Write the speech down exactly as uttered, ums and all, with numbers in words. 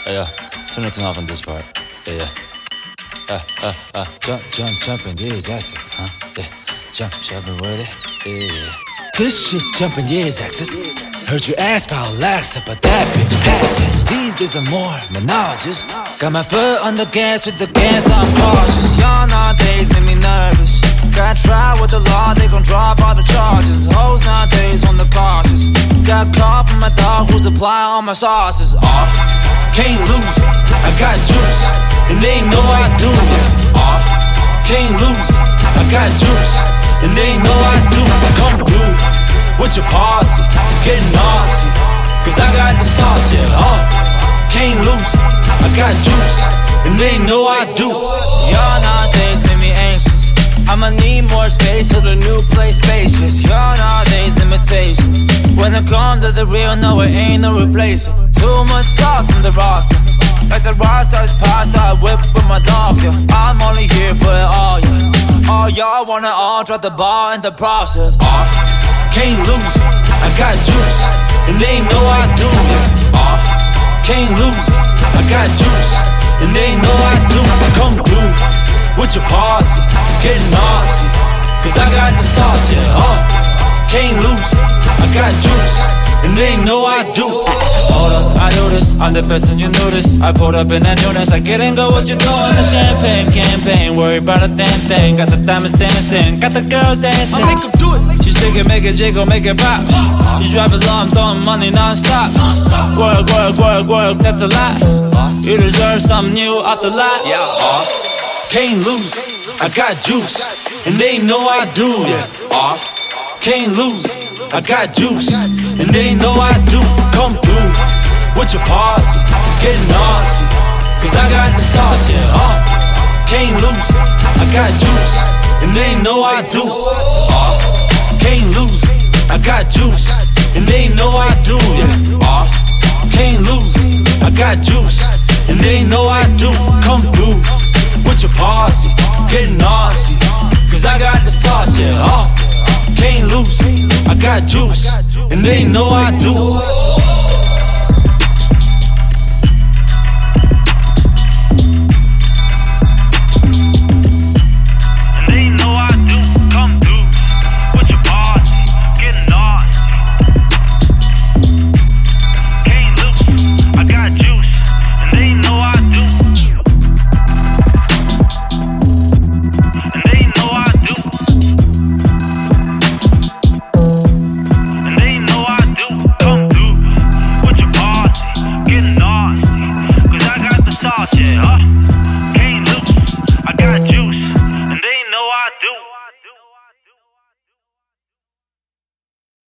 Hey, uh, turn the thing off on this part. Yeah, yeah. Uh, uh, uh, jump, jump, jumping, yeah, it's active, huh? Yeah, jump, jumping with it, yeah, yeah. This shit jumping, yeah, it's active. Heard you ask about Alexa, but that bitch past tense. These days are more monologists. Got my foot on the gas with the gas, I'm cautious. Y'all nowadays make me nervous. Gotta try with the law, they gon' drop all the charges. Hoes nowadays on the cautious. Got a call from my dog who supply all my sauces. Uh, can't lose, I got juice, and they know I do it. Uh, can't lose, I got juice, and they know I do. Come through with your posse, getting nasty, cause I got the sauce, yeah. Uh, can't lose, I got juice, and they know I do. Y'all nowadays make me anxious. I'ma need more space so the new place spacious. Y'all nowadays imitations. When it comes to the real, no, it ain't no replacing. Too much sauce in the roster, like the Rockstar's pasta I whip with my dogs, yeah. I'm only here for it all, yeah. All y'all wanna all drop the ball in the process. Uh, can't lose, I got juice, and they know I do, yeah. Uh, can't lose, I got juice, and they know I do. Come through with your posse, getting nasty, cause I got the sauce, yeah. Uh, can't lose, I got juice, and they know I do. Hold up, I do this, I'm the best and you knew this. I pulled up in that newness, I get and go what you doing. The champagne campaign, worry about a damn thing. Got the diamonds dancing, got the girls dancing. I make them do it. She shake it, make it jiggle, make it pop. You drive it low, I'm throwing money non-stop. Work, work, work, work, that's a lot. You deserve something new off the lot. Yeah, uh, can't lose, I got juice, and they know I do, yeah. Uh, can't lose, I got juice, and they know I do. Come through with your posse, getting nasty, cause I got the sauce, yeah. Uh, can't lose, I got juice, and they know I do. Uh, can't lose, I got juice, and they know I do, yeah. Uh, can't lose, I got juice, and they know I do. Come through with your posse, getting nasty, cause I got the sauce, yeah. Uh, can't lose, I got juice, and they know I do. Juice.